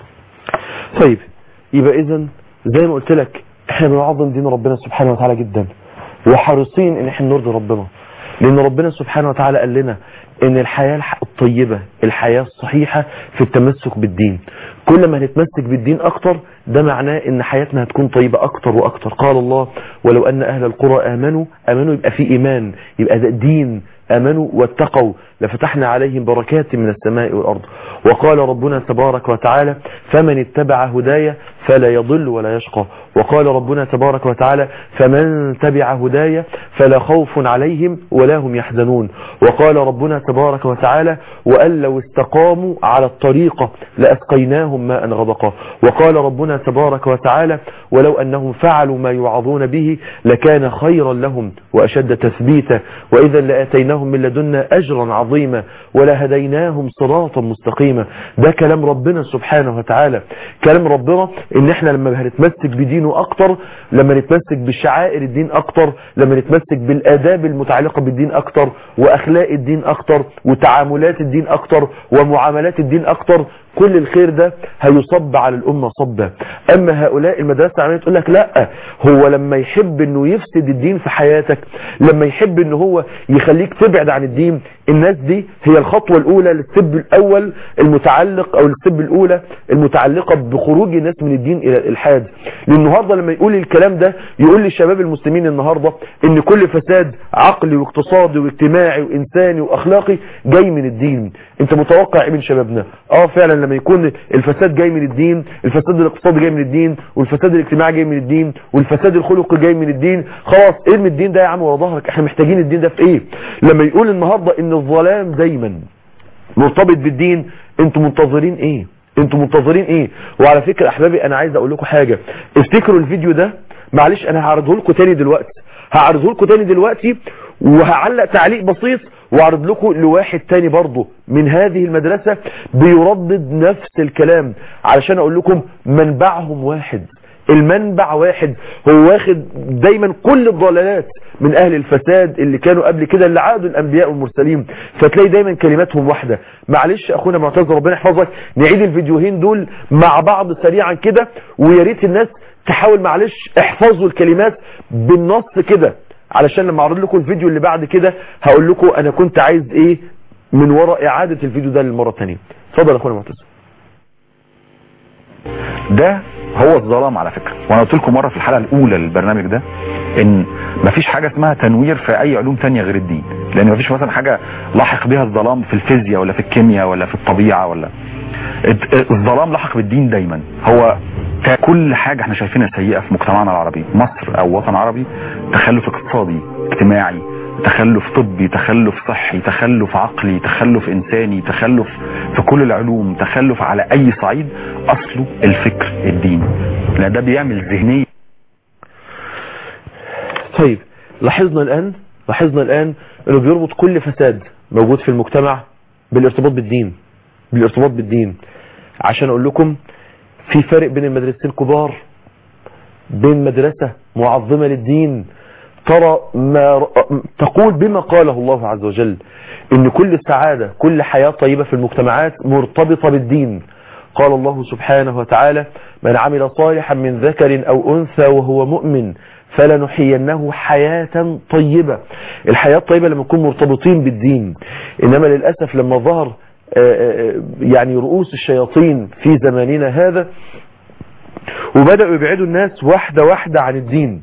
طيب يبقى اذا زي ما قلت لك احنا بنعظم دين ربنا سبحانه وتعالى جدا وحريصين ان احنا نرضي ربنا، لان ربنا سبحانه وتعالى قال لنا ان الحياة الطيبة، الحياة الصحيحة في التمسك بالدين. كل ما هنتمسك بالدين اكتر ده معناه ان حياتنا هتكون طيبة اكتر واكتر. قال الله ولو ان اهل القرى امنوا، امنوا يبقى في ايمان، يبقى ده دين، امنوا واتقوا لفتحنا عليهم بركات من السماء والارض. وقال ربنا تبارك وتعالى فمن اتبع هدايا فلا يضل ولا يشقى. وقال ربنا تبارك وتعالى فمن تبع هدايا فلا خوف عليهم ولا هم يحزنون. وقال ربنا تبارك وتعالى وأن لو استقاموا على الطريقة لأسقيناهم ماء غدقا. وقال ربنا تبارك وتعالى ولو أنهم فعلوا ما يوعظون به لكان خيرا لهم وأشد تثبيتا وإذا لآتيناهم من لدنا أجرا عظيما ولهديناهم صراطا مستقيما. ده كلام ربنا سبحانه وتعالى، كلام ربنا ان احنا لما هنتمسك بدينه اكتر، لما نتمسك بشعائر الدين اكتر، لما نتمسك بالاداب المتعلقة بالدين اكتر واخلاق الدين اكتر وتعاملات الدين اكتر ومعاملات الدين اكتر، كل الخير ده هيصب على الامة صبا. اما هؤلاء المدرسة العلمانية تقول لك لا، هو لما يحب انه يفسد الدين في حياتك، لما يحب انه هو يخليك تبعد عن الدين، الناس دي هي الخطوة الاولى للسب الاول المتعلق او السب الاولى المتعلقة بخروج الناس من الدين الى الالحاد. للنهاردة لما يقول الكلام ده يقول للشباب المسلمين النهاردة ان كل فساد عقلي واقتصادي واجتماعي وانساني واخلاقي جاي من الدين. انت متوقع ايه من شبابنا؟ اه فعلا لما يكون الفساد جاي من الدين، الفساد الاقتصادي جاي من الدين، والفساد الاجتماعي جاي من الدين، والفساد الخلقي جاي من الدين، خلاص ارمي الدين ده يا عم ورا ظهرك، احنا محتاجين الدين ده في ايه؟ لما يقول النهارده ان الظلام دايما مرتبط بالدين، انتوا منتظرين ايه؟ انتوا منتظرين ايه؟ وعلى فكرة احبابي انا عايز اقول لكم حاجة، افتكروا الفيديو ده، معلش انا هعرضه لكم تاني دلوقتي هعرضه لكم تاني دلوقتي وهعلق تعليق بسيط واعرض لكم لواحد تاني برضه من هذه المدرسة بيردد نفس الكلام، علشان اقول لكم منبعهم واحد، المنبع واحد، هو واخد دايما كل الضلالات من اهل الفساد اللي كانوا قبل كده اللي عادوا الانبياء والمرسلين، فتلاقي دايما كلماتهم واحدة. معلش اخونا معتز ربنا يحفظك، نعيد الفيديوهين دول مع بعض سريعا كده، ويا ريت الناس تحاول معلش احفظوا الكلمات بالنص كده، علشان لما اعرض لكم الفيديو اللي بعد كده هقول لكم انا كنت عايز ايه من وراء اعادة الفيديو ده للمرة الثانية. اتفضل يا اخونا معتز.
ده هو الظلام على فكرة، وانا قلت لكم مرة في الحلقة الاولى للبرنامج ده ان مفيش حاجة اسمها تنوير في اي علوم تانية غير الدين، لان مفيش مثلا حاجة لاحق بها الظلام في الفيزياء ولا في الكيمياء ولا في الطبيعة، ولا الظلام لاحق بالدين دايما. هو كل حاجة احنا شايفينها سيئة في مجتمعنا العربي، مصر او وطن عربي، تخلف اقتصادي اجتماعي، تخلف طبي، تخلف صحي، تخلف عقلي، تخلف انساني، تخلف في كل العلوم، تخلف على اي صعيد، اصله الفكر الديني، لان ده بيعمل ذهنية.
طيب لاحظنا الان لاحظنا الان انه بيربط كل فساد موجود في المجتمع بالارتباط بالدين بالارتباط بالدين عشان اقول لكم في فرق بين المدرستين الكبار، بين مدرسة معظمة للدين ترى ما تقول بما قاله الله عز وجل ان كل السعادة كل حياة طيبة في المجتمعات مرتبطة بالدين. قال الله سبحانه وتعالى: من عمل صالحا من ذكر او انثى وهو مؤمن فلنحيينه حياة طيبة. الحياة الطيبة لما نكون مرتبطين بالدين. انما للأسف لما ظهر يعني رؤوس الشياطين في زماننا هذا وبدأوا يبعدوا الناس واحدة واحدة عن الدين،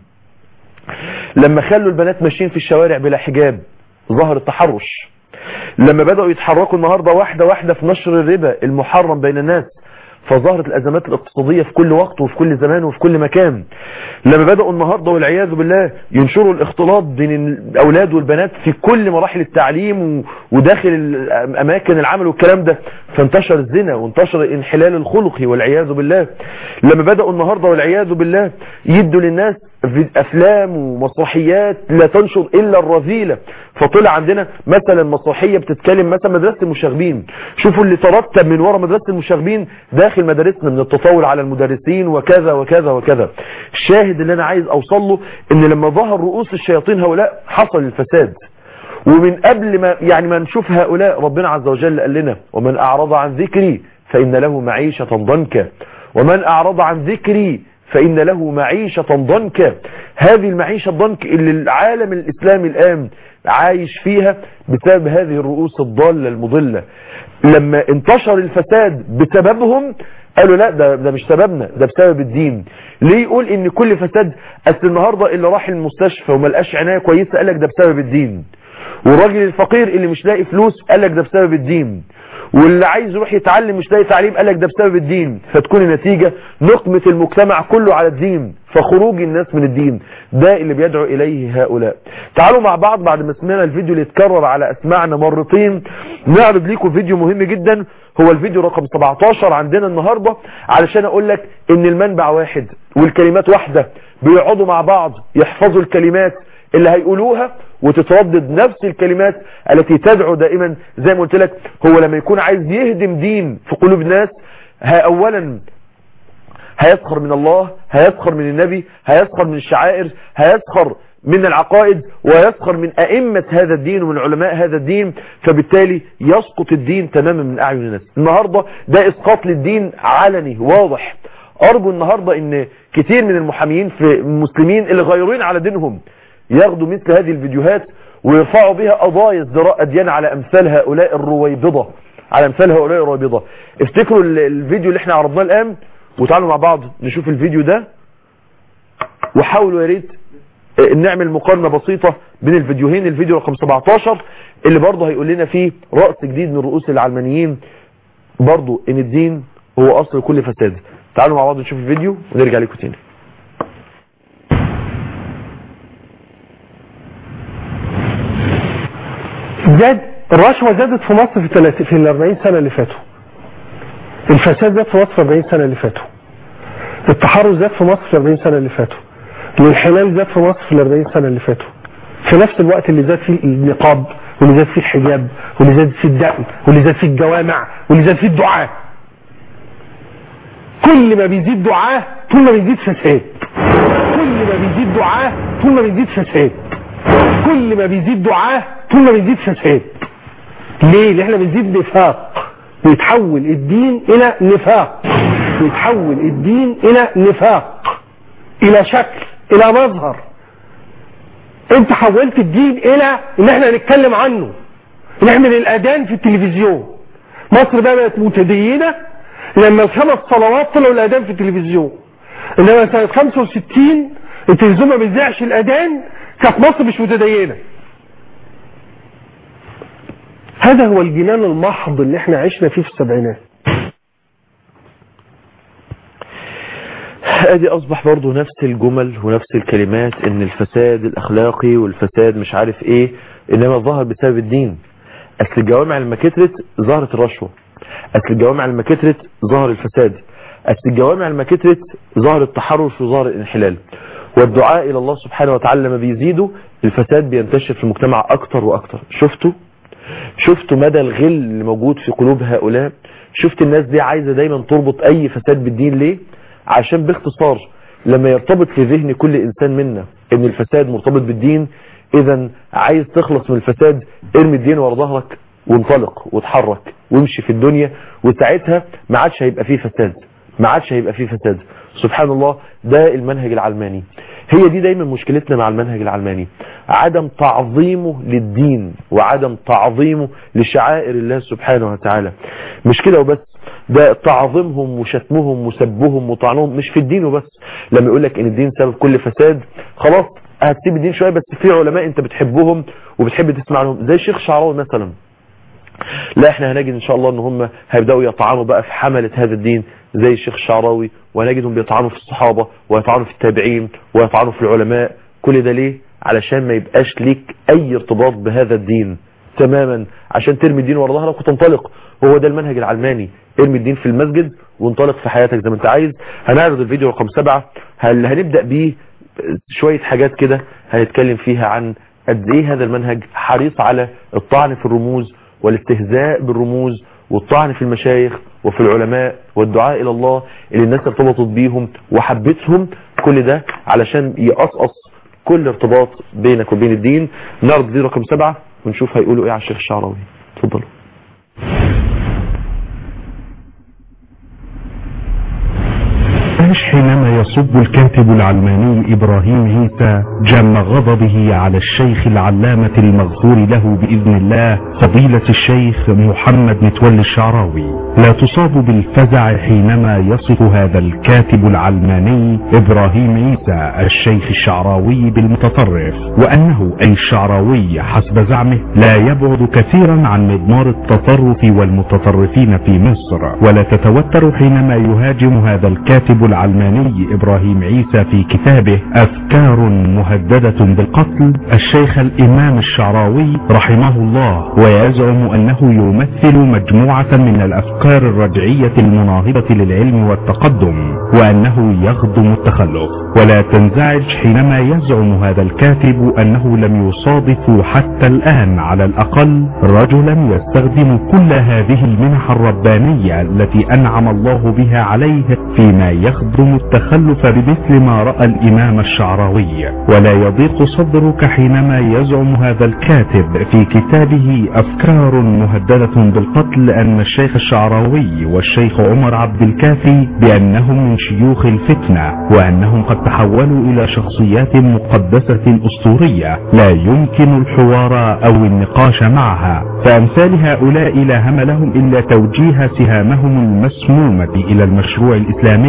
لما خلوا البنات ماشيين في الشوارع بلا حجاب ظهر التحرش، لما بدأوا يتحركوا النهاردة واحدة واحدة في نشر الربا المحرم بين الناس فظهرت الأزمات الاقتصادية في كل وقت وفي كل زمان وفي كل مكان، لما بدأوا النهاردة والعياذ بالله ينشروا الاختلاط بين الأولاد والبنات في كل مراحل التعليم وداخل أماكن العمل والكلام ده فانتشر الزنا وانتشر الانحلال الخلقي والعياذ بالله، لما بدأوا النهاردة والعياذ بالله يدوا للناس أفلام ومسرحيات لا تنشر إلا الرذيلة، فطلع عندنا مثلا مسرحية بتتكلم مثلا مدرسة المشاغبين، شوفوا اللي ترتب من وراء مدرسة المشاغبين داخل مدارسنا من التطاول على المدرسين وكذا وكذا وكذا. الشاهد اللي انا عايز اوصل له ان لما ظهر رؤوس الشياطين هؤلاء حصل الفساد، ومن قبل ما يعني ما نشوف هؤلاء ربنا عز وجل قال لنا: ومن اعرض عن ذكري فان له معيشة ضنكا، ومن اعرض عن ذكري فإن له معيشة ضنكا. هذه المعيشة الضنك اللي العالم الإسلامي الآن عايش فيها بسبب هذه الرؤوس الضالة المضلة. لما انتشر الفساد بسببهم قالوا لا ده, ده مش سببنا، ده بسبب الدين. ليه يقول ان كل فساد؟ اصل النهاردة اللي راح المستشفى وما لقاش عناية كويسة قالك ده بسبب الدين، والراجل الفقير اللي مش لاقي فلوس قالك ده بسبب الدين، واللي عايز يروح يتعلم مش لاقي تعليم قالك ده بسبب الدين. فتكون النتيجة نقمة المجتمع كله على الدين، فخروج الناس من الدين ده اللي بيدعو إليه هؤلاء. تعالوا مع بعض بعد ما سمعنا الفيديو اللي اتكرر على أسماعنا مرتين نعرض لكم فيديو مهم جدا، هو الفيديو رقم سبعتاشر عندنا النهاردة، علشان أقول لك إن المنبع واحد والكلمات واحدة، بيقعدوا مع بعض يحفظوا الكلمات اللي هيقولوها وتتردد نفس الكلمات التي تدعو دائما. زي ما قلت لك هو لما يكون عايز يهدم دين في قلوب الناس اولا هيسخر من الله، هيسخر من النبي، هيسخر من الشعائر، هيسخر من العقائد، ويسخر من أئمة هذا الدين ومن علماء هذا الدين، فبالتالي يسقط الدين تماما من أعين الناس. النهاردة ده إسقاط للدين علني واضح. أرجو النهاردة إن كتير من المحاميين في المسلمين اللي غيرين على دينهم ياخدوا مثل هذه الفيديوهات ويرفعوا بها قضايا ازدراء أديان على أمثال هؤلاء الرويبضة على أمثال هؤلاء الرويبضة. افتكروا الفيديو اللي احنا عرضناه الآن وتعالوا مع بعض نشوف الفيديو ده، وحاولوا يا ريت نعمل مقارنة بسيطة بين الفيديوهين. الفيديو رقم سبعتاشر اللي برضه هيقول لنا فيه رأس جديد من رؤوس العلمانيين برضه ان الدين هو اصل كل فساد. تعالوا مع بعض نشوف الفيديو ونرجع لكم تاني.
زاد الرشوة زادت في مصر في ثلاثين في الأربعين سنة اللي فاتوا. الفساد زاد في مصر في أربعين سنة اللي فاتوا، التحرش زاد في مصر في أربعين سنة اللي فاتوا، الانحلال زاد في مصر في أربعين سنة اللي فاتوا، في نفس الوقت اللي زاد فيه النقاب واللي زاد فيه الحجاب واللي زاد فيه الدقن واللي زاد فيه الجوامع واللي زاد فيه الدعاء. كل ما بيزيد دعاء طول ما بيزيد فساد، كل ما بيزيد دعاء طول ما بيزيد فساد، كل ما بيزيد دعاء طول ما بيزيد فساد. ليه؟ لان احنا بنزيد نفاق، بيتحول الدين الى نفاق، بيتحول الدين الى نفاق، الى شكل، الى مظهر. انت حولت الدين الى ان احنا نتكلم عنه، نعمل الاذان في التلفزيون. مصر بقى بقت متدينه لما الخمس صلوات طلعوا الاذان في التلفزيون، انما سنه خمسة وستين التلفزيون ما بيذاعش الاذان، كانت مصر مش متدينه. هذا هو الجنان المحض اللي احنا عشنا فيه في السبعينات.
ادي اصبح برضو نفس الجمل ونفس الكلمات، ان الفساد الاخلاقي والفساد مش عارف ايه، انما ظهر بسبب الدين. اصل الجوامع لما كترت ظهرت الرشوه، اصل الجوامع لما كترت ظهر الفساد، اصل الجوامع لما كترت ظهر التحرش وظهر الانحلال. والدعاء الى الله سبحانه وتعالى لما بيزيدوا الفساد بينتشر في المجتمع اكتر واكتر. شفتوا شفتوا مدى الغل اللي موجود في قلوب هؤلاء؟ شفت الناس دي عايزه دايما تربط اي فساد بالدين. ليه؟ عشان باختصار لما يرتبط في ذهن كل انسان منا ان الفساد مرتبط بالدين، اذا عايز تخلص من الفساد ارمي الدين ورا ظهرك وانطلق واتحرك وامشي في الدنيا، وساعتها ما عادش هيبقى فيه فساد، ما عادش هيبقى فيه فساد. سبحان الله، ده المنهج العلماني. هي دي دايما مشكلتنا مع المنهج العلماني، عدم تعظيمه للدين وعدم تعظيمه لشعائر الله سبحانه وتعالى. مش كده وبس، ده تعظيمهم وشتمهم وسبهم وطعنهم مش في الدين وبس. لما يقول لك ان الدين سبب كل فساد، خلاص هتسيب الدين شويه، بس في علماء انت بتحبهم وبتحب تسمع لهم زي الشيخ شعراوي مثلا، لا احنا هنجد ان شاء الله ان هم هيبداوا يطعنوا بقى في حمله هذا الدين زي الشيخ الشعراوي، وهنجدهم بيطعنوا في الصحابه ويطعنوا في التابعين ويطعنوا في العلماء. كل ده ليه؟ علشان ما يبقاش ليك اي ارتباط بهذا الدين تماما، عشان ترمي الدين ورا ظهرك وتنطلق. هو ده المنهج العلماني، ارمي الدين في المسجد وانطلق في حياتك زي ما انت عايز. هنعرض الفيديو رقم سبعة، هل هنبدأ بيه شوية حاجات كده هنتكلم فيها عن قد ايه هذا المنهج حريص على الطعن في الرموز والاستهزاء بالرموز والطعن في المشايخ وفي العلماء والدعاء الى الله اللي الناس ارتبطت بيهم وحبتهم. كل ده علشان يقصقص كل ارتباط بينك وبين الدين. نعرض الفيديو رقم سبعة ونشوف هيقولوا ايه على الشيخ الشعراوي. اتفضلوا.
حينما يصب الكاتب العلماني إبراهيم عيسى جم غضبه على الشيخ العلامة المغفور له بإذن الله فضيلة الشيخ محمد متولي الشعراوي، لا تصاب بالفزع حينما يصف هذا الكاتب العلماني إبراهيم عيسى الشيخ الشعراوي بالمتطرف، وأنه أي الشعراوي حسب زعمه لا يبعد كثيرا عن مضمار التطرف والمتطرفين في مصر. ولا تتوتر حينما يهاجم هذا الكاتب العلماني إبراهيم عيسى في كتابه أفكار مهددة بالقتل الشيخ الإمام الشعراوي رحمه الله، ويزعم أنه يمثل مجموعة من الأفكار الرجعية المناهضة للعلم والتقدم، وأنه يخدم التخلف. ولا تنزعج حينما يزعم هذا الكاتب أنه لم يصادف حتى الآن على الأقل رجلا يستخدم كل هذه المنح الربانية التي أنعم الله بها عليه فيما يخدم التخلف بمثل ما رأى الإمام الشعراوي. ولا يضيق صدرك حينما يزعم هذا الكاتب في كتابه أفكار مهددة بالقتل أن الشيخ الشعراوي والشيخ عمر عبد الكافي بأنهم من شيوخ الفتنة، وأنهم قد تحولوا إلى شخصيات مقدسة أسطورية لا يمكن الحوار أو النقاش معها. فأمثال هؤلاء لا هم لهم إلا توجيه سهامهم المسمومة إلى المشروع الإسلامي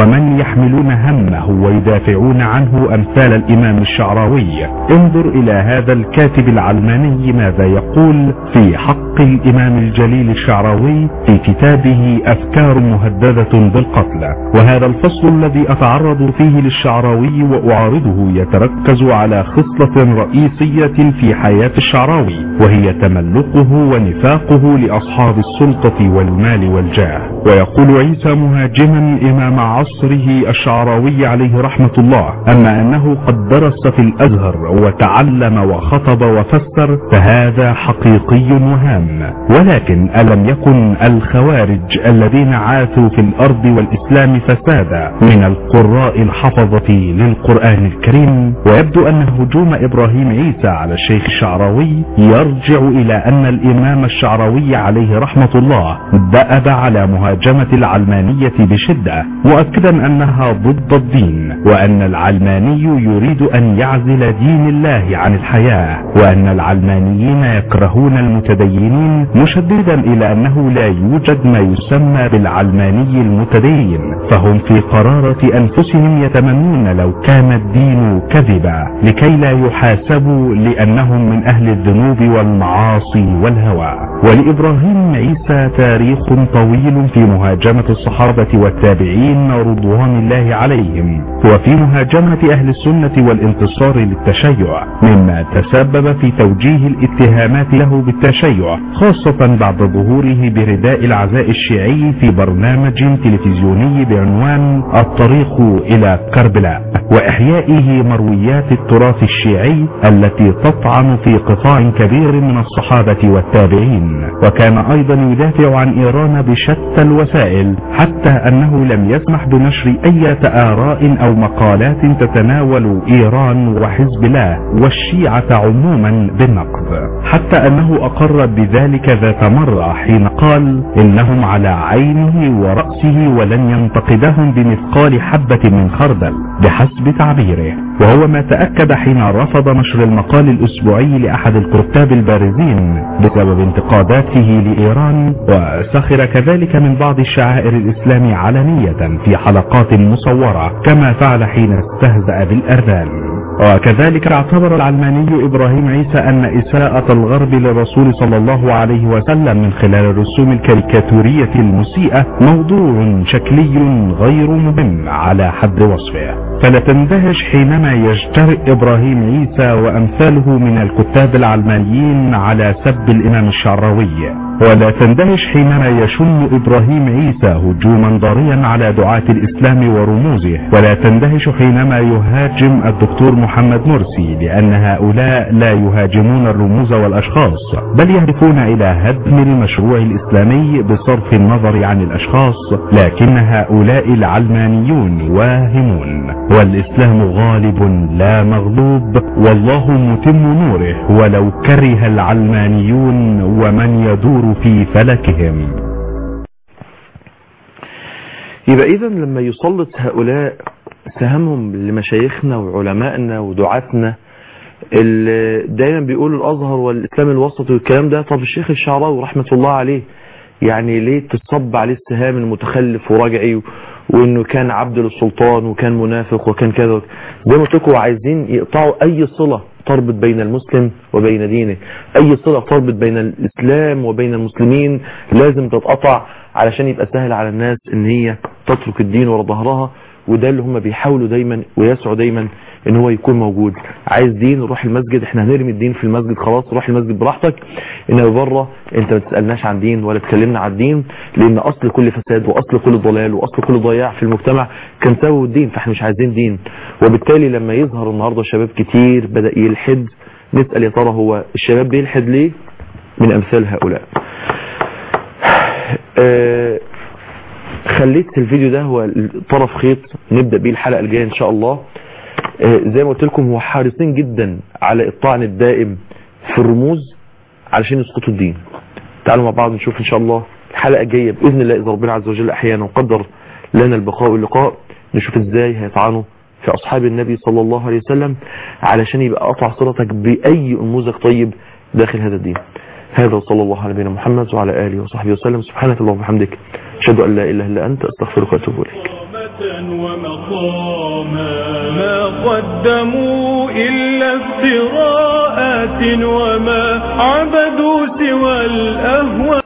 ومن يحملون همه ويدافعون عنه أمثال الإمام الشعراوي. انظر إلى هذا الكاتب العلماني ماذا يقول في حق الإمام الجليل الشعراوي في كتابه أفكار مهددة بالقتل. وهذا الفصل الذي أتعرض فيه للشعراوي وأعارضه يتركز على خصلة رئيسية في حياة الشعراوي، وهي تملقه ونفاقه لأصحاب السلطة والمال والجاه. ويقول عيسى مهاجما إمام عصره الشعراوي عليه رحمة الله: أما أنه قد درس في الأزهر وتعلم وخطب وفسر فهذا حقيقي وهام، ولكن ألم يكن الخوارج الذين عاثوا في الأرض والإسلام فسادا من القراء الحفظة للقرآن الكريم؟ ويبدو أن هجوم إبراهيم عيسى على الشيخ الشعراوي يرجع إلى أن الإمام الشعراوي عليه رحمة الله دأب على مهاجمة العلمانية بشدة، مؤكدا أنها ضد الدين، وأن العلماني يريد أن يعزل دين الله عن الحياة، وأن العلمانيين يكرهون المتدينين، مشددا إلى أنه لا يوجد ما يسمى بالعلماني المتدين، فهم في قرارة أنفسهم يتمنون لو كان الدين كذبا لكي لا يحاسبوا لأنهم من أهل الذنوب والمعاصي والهوى. ولإبراهيم عيسى تاريخ طويل في مهاجمة الصحابة والتابعين رضوان الله عليهم، وفي مهاجمة أهل السنة والانتصار للتشيع، مما تسبب في توجيه الاتهامات له بالتشيع، خاصة بعد ظهوره برداء العزاء الشيعي في برنامج تلفزيوني بعنوان الطريق إلى كربلاء، وإحيائه مرويات التراث الشيعي التي تطعن في قطاع كبير من الصحابة والتابعين. وكان أيضا يدافع عن إيران بشتى الوسائل، حتى أنه لم يسمح بنشر أي آراء أو مقالات تتناول إيران وحزب الله والشيعة عموما بالنقد، حتى أنه أقر بذلك ذات مرة حين قال إنهم على عينه ورأسه ولن ينتقدهم بمثقال حبة من خردل بحسب تعبيره. وهو ما تأكد حين رفض نشر المقال الأسبوعي لأحد الكتاب البارزين بسبب انتقاداته لإيران، وسخر كذلك من بعض الشعائر الإسلام علنية في حلقات مصورة، كما فعل حين استهزأ بالأذان. وكذلك اعتبر العلماني إبراهيم عيسى أن إساءة الغرب للرسول صلى الله عليه وسلم من خلال الرسوم الكاريكاتورية المسيئة موضوع شكلي غير مهم على حد وصفه، فلا تندهش حينما يجترئ إبراهيم عيسى وأمثاله من الكتاب العلمانيين على سب الإمام الشعراوي، ولا تندهش حينما يشن إبراهيم عيسى هجوما ضاريا على دعاة الإسلام ورموزه، ولا تندهش حينما يهاجم الدكتور محمد مرسي، لأن هؤلاء لا يهاجمون الرموز والأشخاص، بل يهدفون إلى هدم المشروع الإسلامي بصرف النظر عن الأشخاص، لكن هؤلاء العلمانيون واهمون، والإسلام غالب لا مغلوب، والله متم نوره ولو كره العلمانيون ومن يدور في فلكهم.
يبقى إذن لما يسلط هؤلاء سهمهم لمشايخنا وعلمائنا ودعاتنا اللي دايما بيقولوا الأزهر والإسلام الوسطي والكلام ده، طب الشيخ الشعراوي رحمة الله عليه يعني ليه تصب عليه السهام المتخلف وراجعي وانه كان عبد للسلطان وكان منافق وكان كذا؟ زي ما قلت لكم عايزين يقطعوا اي صلة تربط بين المسلم وبين دينه، اي صلة تربط بين الاسلام وبين المسلمين لازم تتقطع علشان يبقى سهل على الناس ان هي تترك الدين ورا ظهرها. وده اللي هم بيحاولوا دايما ويسعوا دايما ان هو يكون موجود. عايز دين روح المسجد، احنا هنرمي الدين في المسجد خلاص، روح المسجد براحتك، انما بره انت ما تسالناش عن دين ولا تكلمنا عن الدين، لان اصل كل فساد واصل كل ضلال واصل كل ضياع في المجتمع كان سبب الدين، فاحنا مش عايزين دين. وبالتالي لما يظهر النهارده شباب كتير بدا يلحد، نسال يا ترى هو الشباب بيلحد ليه؟ من امثال هؤلاء. آه خليت الفيديو ده هو طرف خيط نبدا بيه الحلقه الجايه ان شاء الله. زي ما قلت لكم هو حريصين جدا على الطعن الدائم في الرموز علشان يسقطوا الدين. تعالوا مع بعض نشوف ان شاء الله الحلقه الجايه باذن الله اذا ربنا عز وجل احيانا وقدر لنا البقاء واللقاء، نشوف ازاي هيطعنوا في اصحاب النبي صلى الله عليه وسلم علشان يبقى قطع صلتك باي نموذج طيب داخل هذا الدين. هذا وصلى الله على نبينا محمد وعلى اله وصحبه وسلم. سبحانك اللهم وبحمدك اشهد ان لا اله الا انت استغفرك واتوب اليك.
ومقاما ما قدموا إلا افتراءات وما عبدوا سوى الأهواء